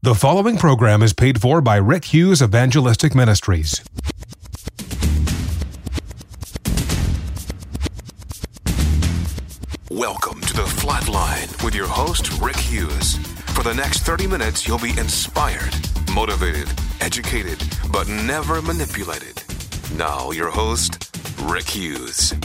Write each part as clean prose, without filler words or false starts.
The following program is paid for by Rick Hughes Evangelistic Ministries. Welcome to The Flatline with your host, Rick Hughes. For the next 30 minutes, you'll be inspired, motivated, educated, but never manipulated. Now, your host, Rick Hughes.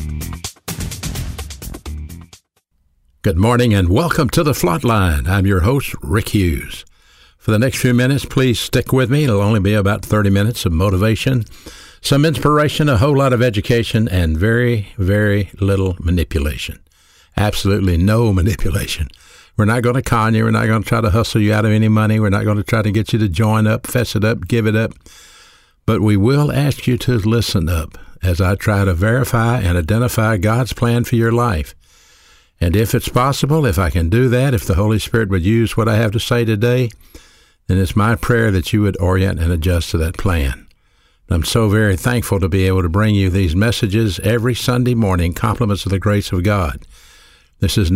Good morning and welcome to The Flatline. I'm your host, Rick Hughes. For the next few minutes, please stick with me. It'll only be about 30 minutes of motivation, some inspiration, a whole lot of education, and very, very little manipulation. Absolutely no manipulation. We're not going to con you. We're not going to try to hustle you out of any money. We're not going to try to get you to join up, fess it up, give it up. But we will ask you to listen up as I try to verify and identify God's plan for your life. And if it's possible, if I can do that, if the Holy Spirit would use what I have to say today, then it's my prayer that you would orient and adjust to that plan. I'm so very thankful to be able to bring you these messages every Sunday morning, compliments of the grace of God. This is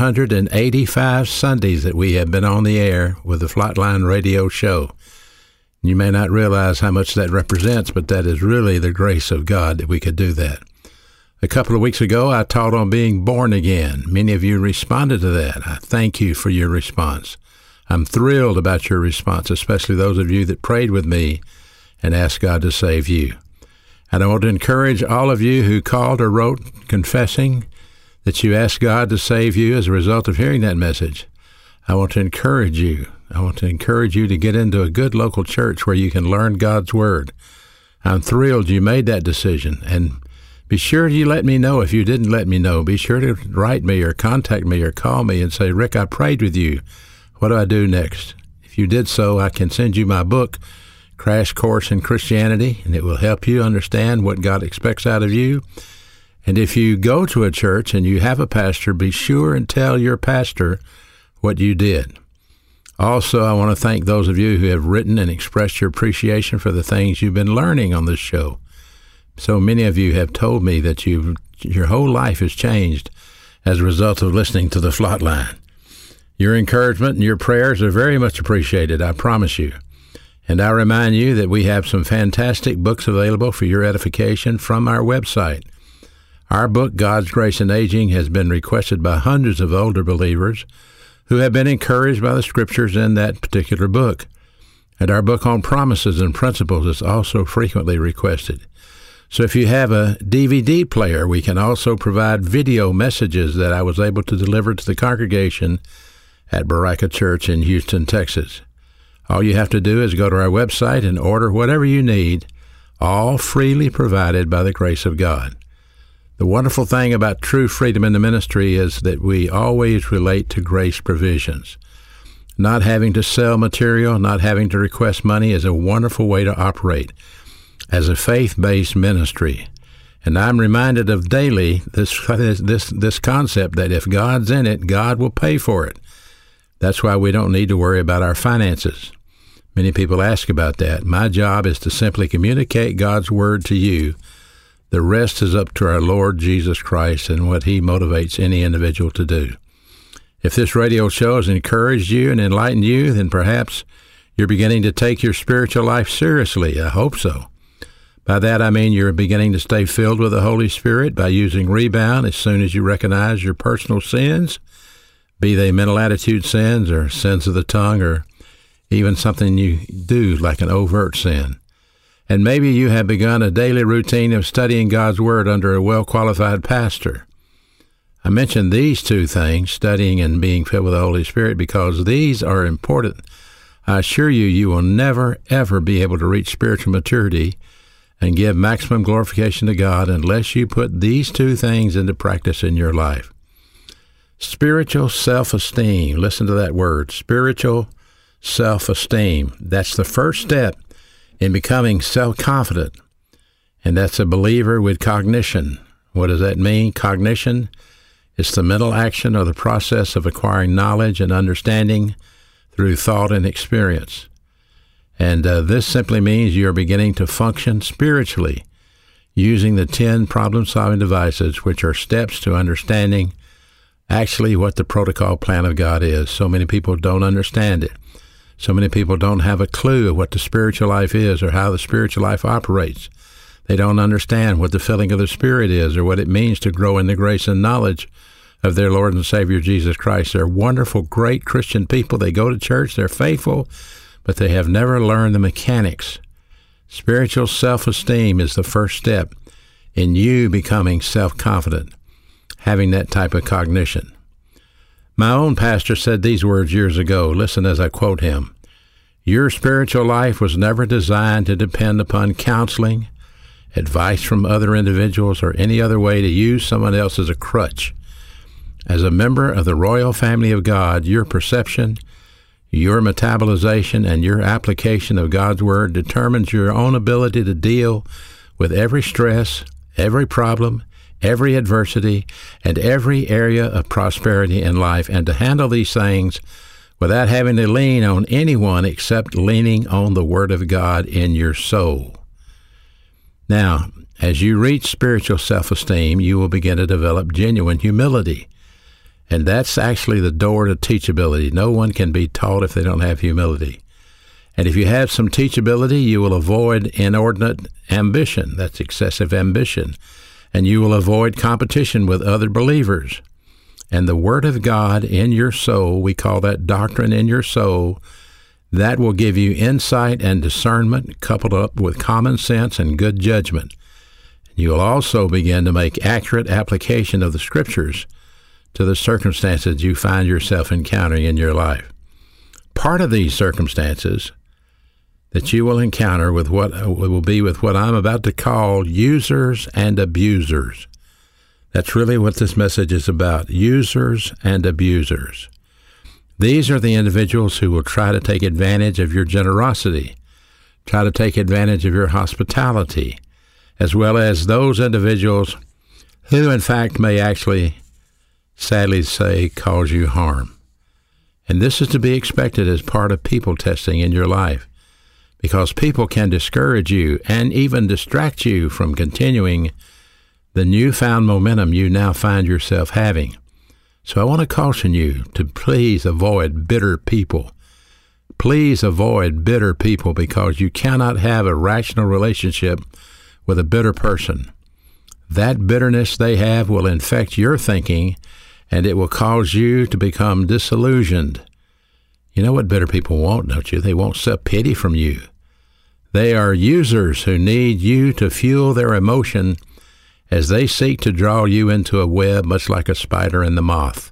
985 Sundays that we have been on the air with the Flatline Radio Show. You may not realize how much that represents, but that is really the grace of God that we could do that. A couple of weeks ago, I taught on being born again. Many of you responded to that. I thank you for your response. I'm thrilled about your response, especially those of you that prayed with me and asked God to save you. And I want to encourage all of you who called or wrote confessing that you asked God to save you as a result of hearing that message. I want to encourage you. I want to encourage you to get into a good local church where you can learn God's Word. I'm thrilled you made that decision. And be sure you let me know if you didn't let me know. Be sure to write me or contact me or call me and say, Rick, I prayed with you. What do I do next? If you did so, I can send you my book, Crash Course in Christianity, and it will help you understand what God expects out of you. And if you go to a church and you have a pastor, be sure and tell your pastor what you did. Also, I want to thank those of you who have written and expressed your appreciation for the things you've been learning on this show. So many of you have told me that your whole life has changed as a result of listening to the Flatline. Your encouragement and your prayers are very much appreciated, I promise you. And I remind you that we have some fantastic books available for your edification from our website. Our book, God's Grace in Aging, has been requested by hundreds of older believers who have been encouraged by the scriptures in that particular book. And our book on promises and principles is also frequently requested. So if you have a DVD player, we can also provide video messages that I was able to deliver to the congregation at Baraka Church in Houston, Texas. All you have to do is go to our website and order whatever you need, all freely provided by the grace of God. The wonderful thing about true freedom in the ministry is that we always relate to grace provisions. Not having to sell material, not having to request money is a wonderful way to operate as a faith-based ministry. And I'm reminded of daily this concept that if God's in it, God will pay for it. That's why we don't need to worry about our finances. Many people ask about that. My job is to simply communicate God's Word to you. The rest is up to our Lord Jesus Christ and what He motivates any individual to do. If this radio show has encouraged you and enlightened you, then perhaps you're beginning to take your spiritual life seriously. I hope so. By that I mean you're beginning to stay filled with the Holy Spirit by using Rebound as soon as you recognize your personal sins, be they mental attitude sins or sins of the tongue or even something you do like an overt sin. And maybe you have begun a daily routine of studying God's Word under a well-qualified pastor. I mention these two things, studying and being filled with the Holy Spirit, because these are important. I assure you, you will never, ever be able to reach spiritual maturity and give maximum glorification to God unless you put these two things into practice in your life. Spiritual self-esteem. Listen to that word, spiritual self-esteem. That's the first step in becoming self-confident, and that's a believer with cognition. What does that mean? Cognition is the mental action or the process of acquiring knowledge and understanding through thought and experience. And this simply means you're beginning to function spiritually using the 10 problem-solving devices, which are steps to understanding actually what the protocol plan of God is. So many people don't understand it. So many people don't have a clue of what the spiritual life is or how the spiritual life operates. They don't understand what the filling of the Spirit is or what it means to grow in the grace and knowledge of their Lord and Savior Jesus Christ. They're wonderful, great Christian people. They go to church, they're faithful, but they have never learned the mechanics. Spiritual self-esteem is the first step in you becoming self-confident, having that type of cognition. My own pastor said these words years ago. Listen as I quote him. Your spiritual life was never designed to depend upon counseling, advice from other individuals, or any other way to use someone else as a crutch. As a member of the royal family of God, your perception, your metabolization, and your application of God's Word determines your own ability to deal with every stress, every problem, every adversity, and every area of prosperity in life, and to handle these things without having to lean on anyone except leaning on the Word of God in your soul. Now, as you reach spiritual self-esteem, you will begin to develop genuine humility. And that's actually the door to teachability. No one can be taught if they don't have humility. And if you have some teachability, you will avoid inordinate ambition. That's excessive ambition. And you will avoid competition with other believers. And the Word of God in your soul, we call that doctrine in your soul, that will give you insight and discernment coupled up with common sense and good judgment. You will also begin to make accurate application of the Scriptures to the circumstances you find yourself encountering in your life. Part of these circumstances that you will encounter will be with what I'm about to call users and abusers. That's really what this message is about, users and abusers. These are the individuals who will try to take advantage of your generosity, try to take advantage of your hospitality, as well as those individuals who, in fact, may actually, sadly say, cause you harm. And this is to be expected as part of people testing in your life, because people can discourage you and even distract you from continuing the newfound momentum you now find yourself having. So I want to caution you to please avoid bitter people. Please avoid bitter people, because you cannot have a rational relationship with a bitter person. That bitterness they have will infect your thinking, and it will cause you to become disillusioned. You know what bitter people want, don't you? They want self-pity from you. They are users who need you to fuel their emotion as they seek to draw you into a web, much like a spider and the moth.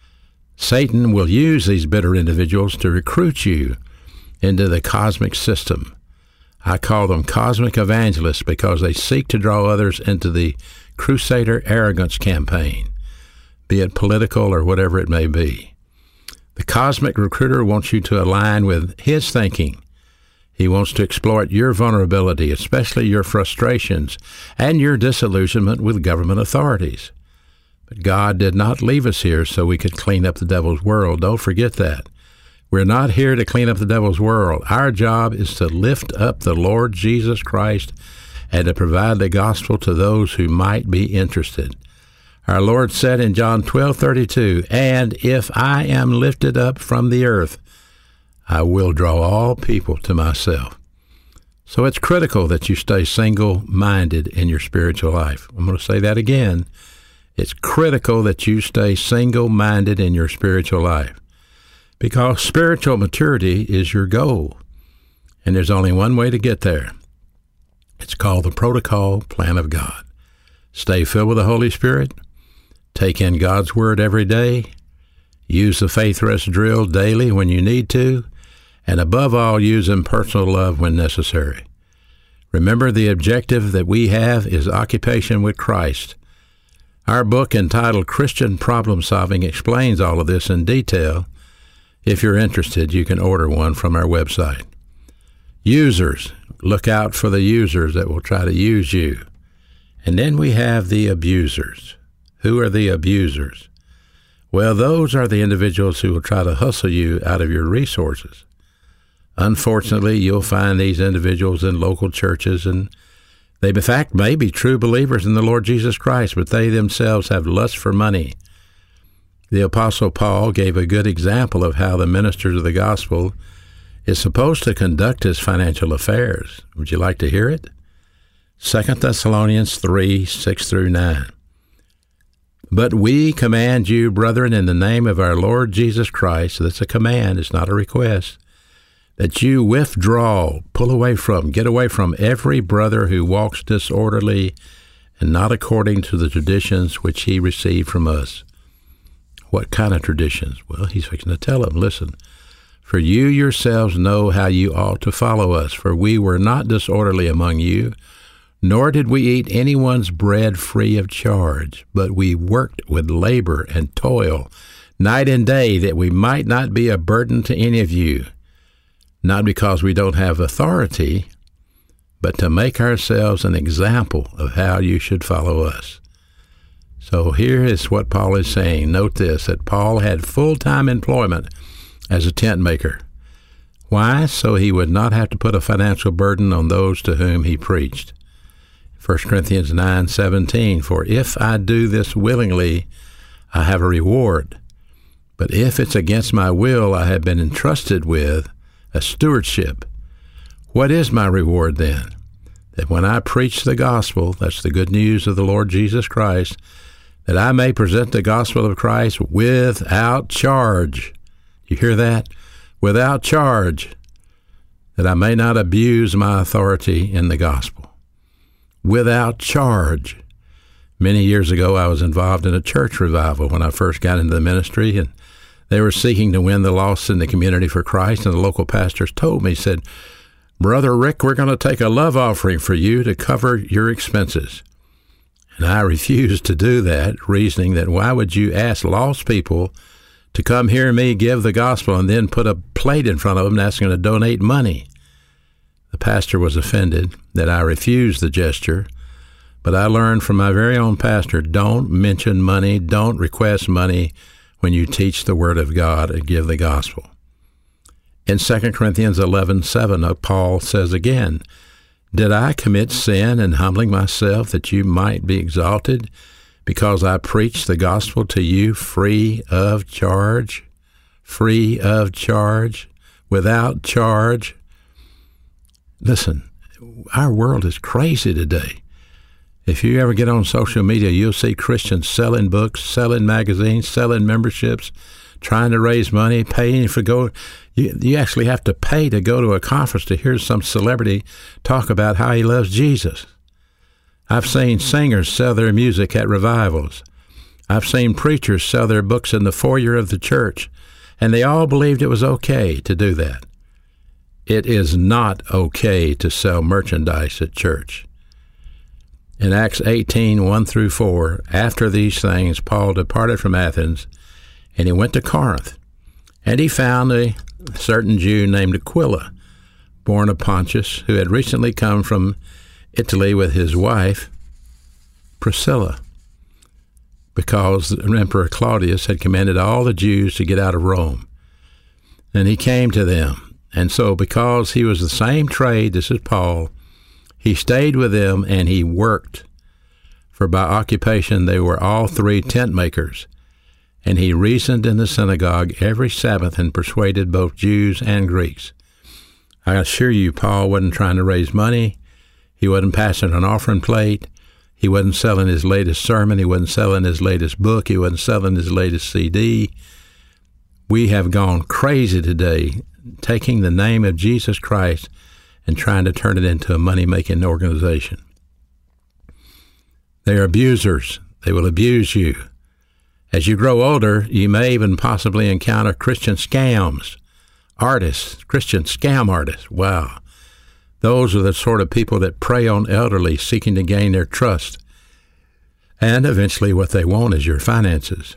Satan will use these bitter individuals to recruit you into the cosmic system. I call them cosmic evangelists because they seek to draw others into the crusader arrogance campaign, be it political or whatever it may be. The cosmic recruiter wants you to align with his thinking. He wants to exploit your vulnerability, especially your frustrations and your disillusionment with government authorities. But God did not leave us here so we could clean up the devil's world. Don't forget that. We're not here to clean up the devil's world. Our job is to lift up the Lord Jesus Christ and to provide the gospel to those who might be interested. Our Lord said in John 12:32, "And if I am lifted up from the earth, I will draw all people to myself." So it's critical that you stay single-minded in your spiritual life. I'm going to say that again. It's critical that you stay single-minded in your spiritual life, because spiritual maturity is your goal, and there's only one way to get there. It's called the protocol plan of God. Stay filled with the Holy Spirit, take in God's Word every day, use the faith rest drill daily when you need to, and above all, use impersonal love when necessary. Remember, the objective that we have is occupation with Christ. Our book entitled Christian Problem Solving explains all of this in detail. If you're interested, you can order one from our website. Users, look out for the users that will try to use you. And then we have the abusers. Who are the abusers? Well, those are the individuals who will try to hustle you out of your resources. Unfortunately, you'll find these individuals in local churches, and they, in fact, may be true believers in the Lord Jesus Christ, but they themselves have lust for money. The Apostle Paul gave a good example of how the ministers of the gospel is supposed to conduct his financial affairs. Would you like to hear it? 2 Thessalonians 3, 6 through 9. But we command you, brethren, in the name of our Lord Jesus Christ, so that's a command, it's not a request, that you withdraw, pull away from, get away from every brother who walks disorderly and not according to the traditions which he received from us. What kind of traditions? Well, he's fixing to tell them, listen, for you yourselves know how you ought to follow us, for we were not disorderly among you, nor did we eat anyone's bread free of charge, but we worked with labor and toil, night and day, that we might not be a burden to any of you, not because we don't have authority, but to make ourselves an example of how you should follow us. So here is what Paul is saying. Note this, that Paul had full-time employment as a tent maker. Why? So he would not have to put a financial burden on those to whom he preached. 1 Corinthians 9:17, for if I do this willingly, I have a reward. But if it's against my will, I have been entrusted with a stewardship. What is my reward then? That when I preach the gospel, that's the good news of the Lord Jesus Christ, that I may present the gospel of Christ without charge. You hear that? Without charge, that I may not abuse my authority in the gospel. Without charge. Many years ago, I was involved in a church revival when I first got into the ministry, and they were seeking to win the lost in the community for Christ, and the local pastors told me, said, Brother Rick, we're going to take a love offering for you to cover your expenses. And I refused to do that, reasoning that why would you ask lost people to come hear me give the gospel and then put a plate in front of them and ask them to donate money? The pastor was offended that I refused the gesture, but I learned from my very own pastor, don't mention money, don't request money when you teach the Word of God and give the gospel. In 2 Corinthians 11:7, Paul says again, did I commit sin in humbling myself that you might be exalted because I preached the gospel to you free of charge, without charge? Listen, our world is crazy today. If you ever get on social media, you'll see Christians selling books, selling magazines, selling memberships, trying to raise money, paying for go. You actually have to pay to go to a conference to hear some celebrity talk about how he loves Jesus. I've seen singers sell their music at revivals. I've seen preachers sell their books in the foyer of the church, and they all believed it was okay to do that. It is not okay to sell merchandise at church. In Acts 18:1 through 4, after these things, Paul departed from Athens, and he went to Corinth. And he found a certain Jew named Aquila, born of Pontus, who had recently come from Italy with his wife, Priscilla, because the Emperor Claudius had commanded all the Jews to get out of Rome. And he came to them. And so because he was the same trade, this is Paul, he stayed with them and he worked. For by occupation they were all three tent makers. And he reasoned in the synagogue every Sabbath and persuaded both Jews and Greeks. I assure you, Paul wasn't trying to raise money. He wasn't passing an offering plate. He wasn't selling his latest sermon. He wasn't selling his latest book. He wasn't selling his latest CD. We have gone crazy today, taking the name of Jesus Christ and trying to turn it into a money-making organization. They are abusers. They will abuse you. As you grow older, you may even possibly encounter Christian scams, artists, Christian scam artists. Wow. Those are the sort of people that prey on elderly, seeking to gain their trust. And eventually what they want is your finances.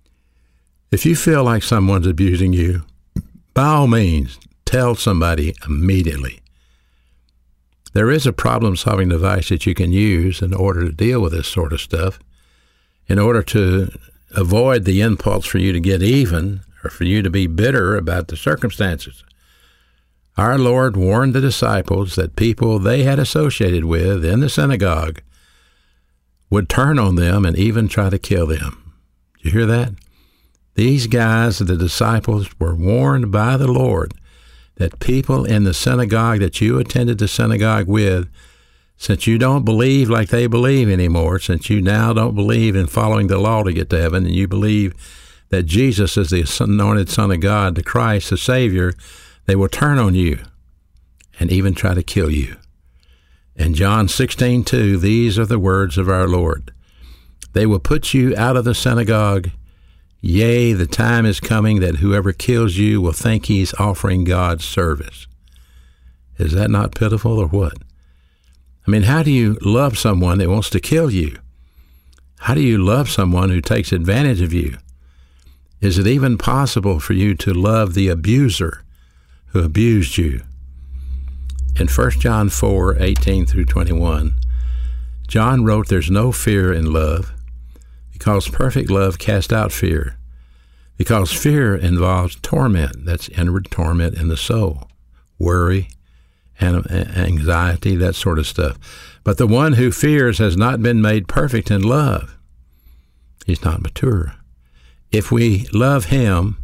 If you feel like someone's abusing you, by all means, tell somebody immediately. There is a problem-solving device that you can use in order to deal with this sort of stuff, in order to avoid the impulse for you to get even or for you to be bitter about the circumstances. Our Lord warned the disciples that people they had associated with in the synagogue would turn on them and even try to kill them. Did you hear that? These guys, the disciples, were warned by the Lord that people in the synagogue that you attended the synagogue with, since you don't believe like they believe anymore, since you now don't believe in following the law to get to heaven, and you believe that Jesus is the anointed Son of God, the Christ, the Savior, they will turn on you and even try to kill you. In John 16:2, these are the words of our Lord. They will put you out of the synagogue. Yea, the time is coming that whoever kills you will think he's offering God service. Is that not pitiful or what? I mean, how do you love someone that wants to kill you? How do you love someone who takes advantage of you? Is it even possible for you to love the abuser who abused you? In 1 John 4:18 through 21, John wrote, "There's no fear in love, because perfect love casts out fear, because fear involves torment," that's inward torment in the soul, worry, and anxiety, that sort of stuff. "But the one who fears has not been made perfect in love." He's not mature. If we love him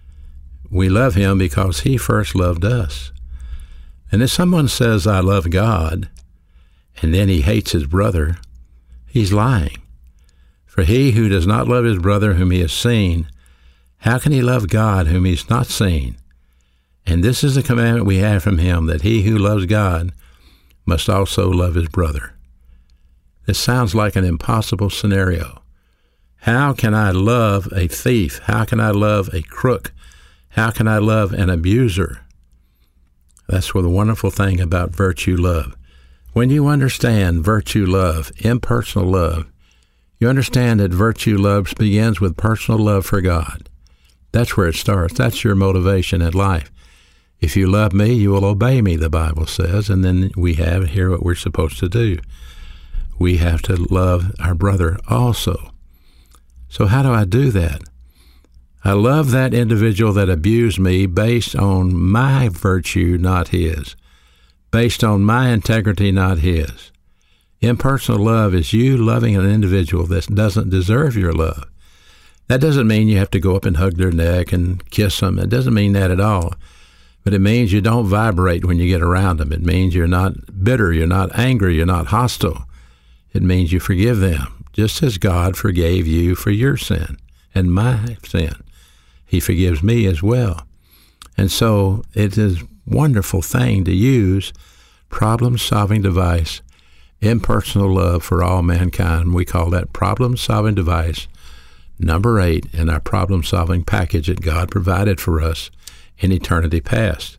because he first loved us. And if someone says, "I love God," and then he hates his brother, he's lying. For he who does not love his brother whom he has seen, how can he love God whom he has not seen? And this is the commandment we have from him, that he who loves God must also love his brother. This sounds like an impossible scenario. How can I love a thief? How can I love a crook? How can I love an abuser? That's the wonderful thing about virtue love. When you understand virtue love, impersonal love, you understand that virtue love begins with personal love for God. That's where it starts. That's your motivation in life. If you love me, you will obey me, the Bible says, and then we have here what we're supposed to do. We have to love our brother also. So how do I do that? I love that individual that abused me based on my virtue, not his. Based on my integrity, not his. Impersonal love is you loving an individual that doesn't deserve your love. That doesn't mean you have to go up and hug their neck and kiss them. It doesn't mean that at all. But it means you don't vibrate when you get around them. It means you're not bitter, you're not angry, you're not hostile. It means you forgive them, just as God forgave you for your sin and my sin. He forgives me as well. And so it is a wonderful thing to use problem-solving device, impersonal love for all mankind. We call that problem-solving device number 8 in our problem-solving package that God provided for us in eternity past.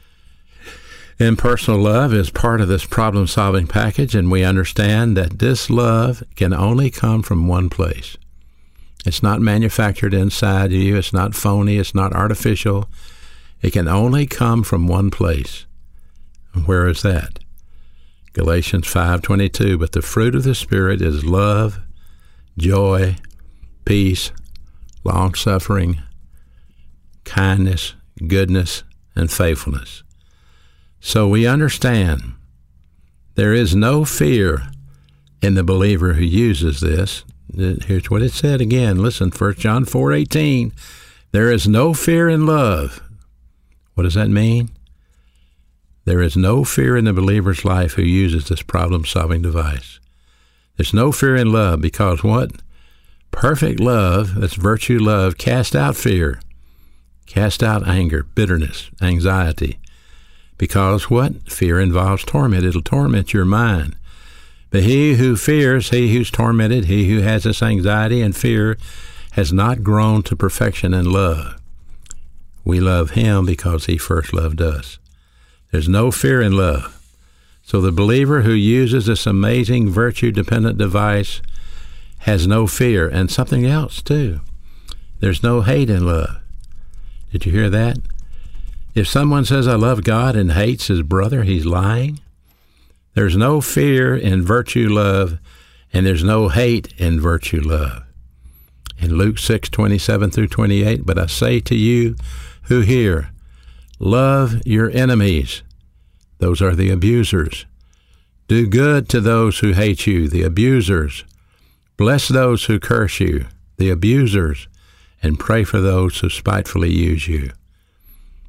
Impersonal love is part of this problem-solving package, and we understand that this love can only come from one place. It's not manufactured inside you. It's not phony. It's not artificial. It can only come from one place. And where is that? Galatians 5:22, "But the fruit of the Spirit is love, joy, peace, long-suffering, kindness, goodness, and faithfulness." So we understand there is no fear in the believer who uses this. Here's what it said again. Listen, 1 John 4:18. There is no fear in love. What does that mean? There is no fear in the believer's life who uses this problem-solving device. There's no fear in love because what? Perfect love, that's virtue love, cast out fear, cast out anger, bitterness, anxiety. Because what? Fear involves torment. It'll torment your mind. But he who fears, he who's tormented, he who has this anxiety and fear, has not grown to perfection in love. We love him because he first loved us. There's no fear in love. So the believer who uses this amazing virtue-dependent device has no fear. And something else, too. There's no hate in love. Did you hear that? If someone says, "I love God," and hates his brother, he's lying. There's no fear in virtue love, and there's no hate in virtue love. In Luke 6:27 through 28, "But I say to you who hear, love your enemies." Those are the abusers. "Do good to those who hate you," the abusers. "Bless those who curse you," the abusers. "And pray for those who spitefully use you."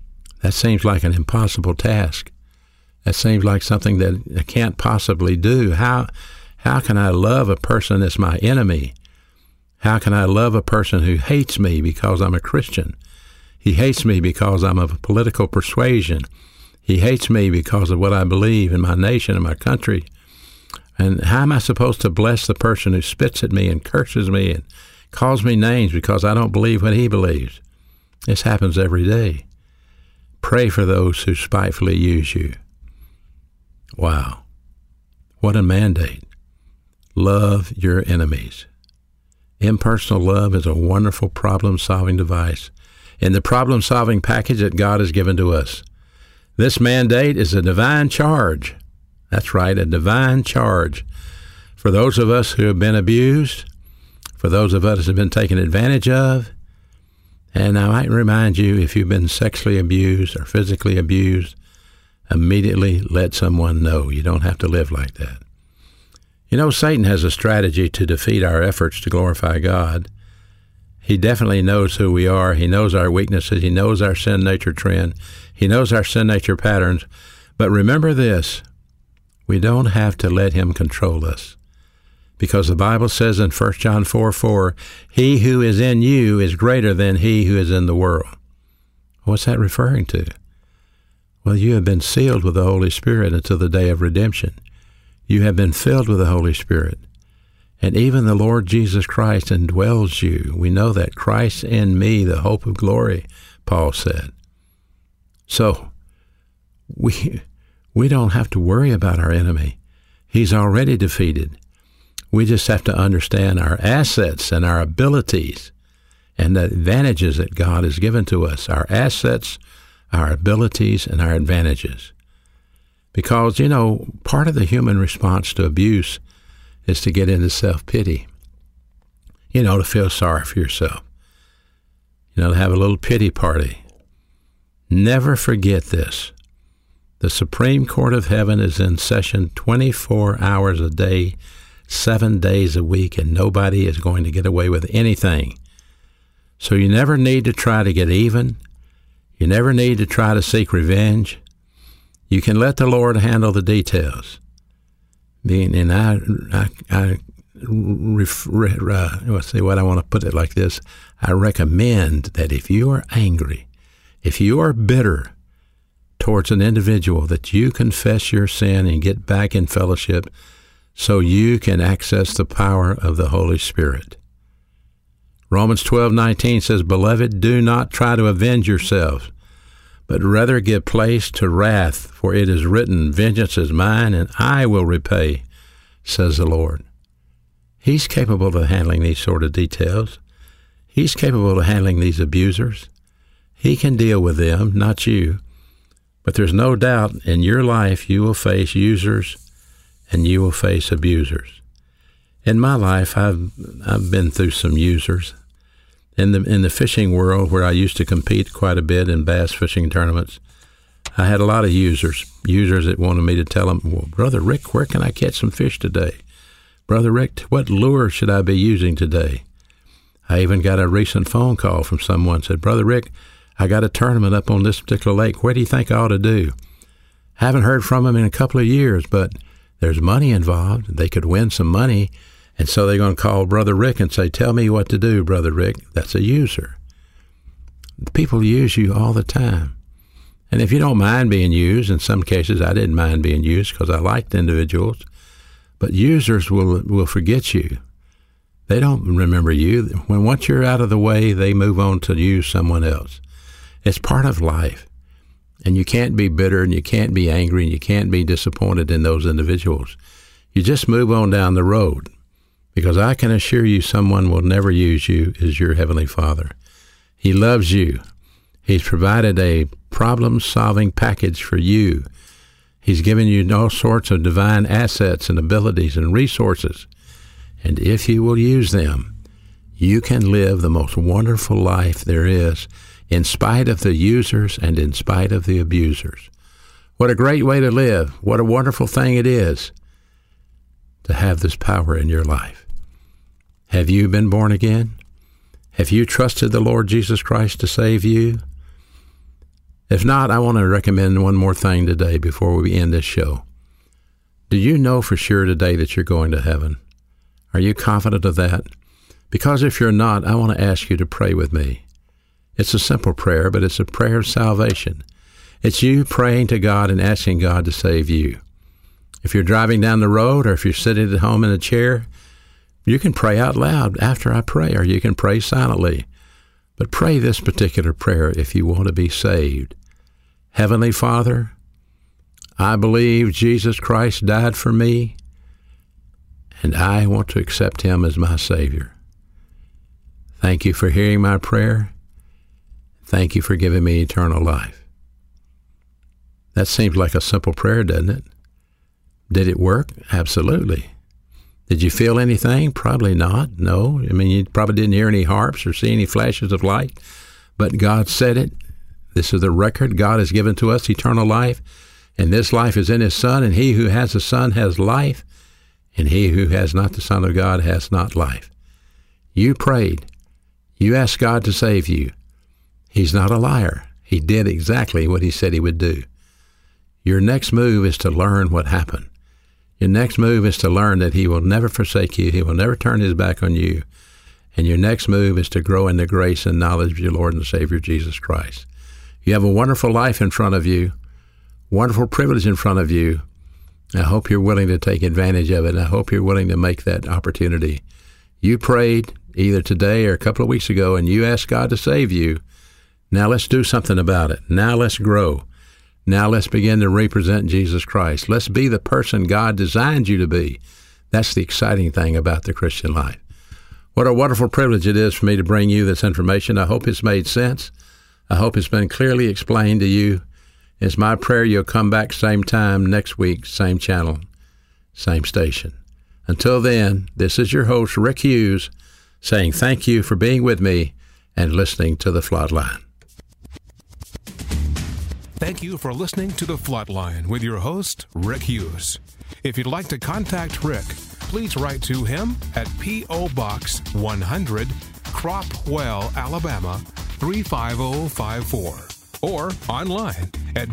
That seems like an impossible task. That seems like something that I can't possibly do. How can I love a person that's my enemy? How can I love a person who hates me because I'm a Christian? He hates me because I'm of a political persuasion. He hates me because of what I believe in my nation and my country. And how am I supposed to bless the person who spits at me and curses me and calls me names because I don't believe what he believes? This happens every day. Pray for those who spitefully use you. Wow. What a mandate. Love your enemies. Impersonal love is a wonderful problem-solving device in the problem-solving package that God has given to us. This mandate is a divine charge. That's right, a divine charge. For those of us who have been abused, for those of us who have been taken advantage of, and I might remind you, if you've been sexually abused or physically abused, immediately let someone know. You don't have to live like that. You know, Satan has a strategy to defeat our efforts to glorify God. He definitely knows who we are. He knows our weaknesses. He knows our sin nature trend. He knows our sin nature patterns. But remember this, we don't have to let him control us. Because the Bible says in 1 John 4:4, he who is in you is greater than he who is in the world. What's that referring to? Well, you have been sealed with the Holy Spirit until the day of redemption. You have been filled with the Holy Spirit. And even the Lord Jesus Christ indwells you. We know that Christ in me, the hope of glory, Paul said. So we don't have to worry about our enemy. He's already defeated. We just have to understand our assets and our abilities and the advantages that God has given to us, our assets, our abilities, and our advantages. Because, you know, part of the human response to abuse is to get into self-pity, you know, to feel sorry for yourself, you know, to have a little pity party. Never forget this. The Supreme Court of Heaven is in session 24 hours a day, 7 days a week, and nobody is going to get away with anything. So you never need to try to get even. You never need to try to seek revenge. You can let the Lord handle the details. And let's see what I want to put it like this. I recommend that if you are angry, if you are bitter towards an individual, that you confess your sin and get back in fellowship so you can access the power of the Holy Spirit. Romans 12:19 says, Beloved, do not try to avenge yourselves, but rather give place to wrath, for it is written, Vengeance is mine, and I will repay, says the Lord. He's capable of handling these sort of details. He's capable of handling these abusers. He can deal with them, not you. But there's no doubt in your life you will face users and you will face abusers. In my life, I've been through some users. In the fishing world, where I used to compete quite a bit in bass fishing tournaments, I had a lot of users that wanted me to tell them, well, Brother Rick, where can I catch some fish today? Brother Rick, what lure should I be using today? I even got a recent phone call from someone said, Brother Rick, I got a tournament up on this particular lake. What do you think I ought to do? Haven't heard from them in a couple of years, but there's money involved. They could win some money. And so they're going to call Brother Rick and say, tell me what to do, Brother Rick. That's a user. People use you all the time. And if you don't mind being used, in some cases I didn't mind being used because I liked individuals, but users will forget you. They don't remember you. Once you're out of the way, they move on to use someone else. It's part of life. And you can't be bitter and you can't be angry and you can't be disappointed in those individuals. You just move on down the road. Because I can assure you someone will never use you as your Heavenly Father. He loves you. He's provided a problem-solving package for you. He's given you all sorts of divine assets and abilities and resources. And if you will use them, you can live the most wonderful life there is in spite of the users and in spite of the abusers. What a great way to live. What a wonderful thing it is to have this power in your life. Have you been born again? Have you trusted the Lord Jesus Christ to save you? If not, I want to recommend one more thing today before we end this show. Do you know for sure today that you're going to heaven? Are you confident of that? Because if you're not, I want to ask you to pray with me. It's a simple prayer, but it's a prayer of salvation. It's you praying to God and asking God to save you. If you're driving down the road or if you're sitting at home in a chair, you can pray out loud after I pray, or you can pray silently. But pray this particular prayer if you want to be saved. Heavenly Father, I believe Jesus Christ died for me, and I want to accept him as my Savior. Thank you for hearing my prayer. Thank you for giving me eternal life. That seems like a simple prayer, doesn't it? Did it work? Absolutely. Did you feel anything? Probably not. No. I mean, you probably didn't hear any harps or see any flashes of light. But God said it. This is the record. God has given to us eternal life, and this life is in his Son, and he who has the Son has life, and he who has not the Son of God has not life. You prayed. You asked God to save you. He's not a liar. He did exactly what he said he would do. Your next move is to learn what happened. Your next move is to learn that he will never forsake you. He will never turn his back on you. And your next move is to grow in the grace and knowledge of your Lord and Savior, Jesus Christ. You have a wonderful life in front of you, wonderful privilege in front of you. I hope you're willing to take advantage of it, and I hope you're willing to make that opportunity. You prayed either today or a couple of weeks ago, and you asked God to save you. Now let's do something about it. Now let's grow. Now let's begin to represent Jesus Christ. Let's be the person God designed you to be. That's the exciting thing about the Christian life. What a wonderful privilege it is for me to bring you this information. I hope it's made sense. I hope it's been clearly explained to you. It's my prayer you'll come back same time next week, same channel, same station. Until then, this is your host, Rick Hughes, saying thank you for being with me and listening to The Floodline. Thank you for listening to The Floodline with your host, Rick Hughes. If you'd like to contact Rick, please write to him at P.O. Box 100, Cropwell, Alabama, 35054, or online at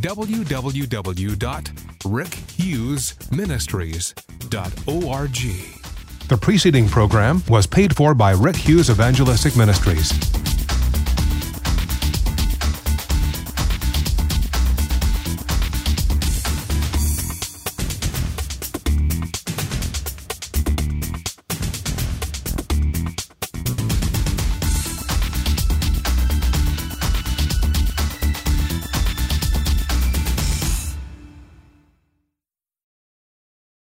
www.rickhughesministries.org. The preceding program was paid for by Rick Hughes Evangelistic Ministries.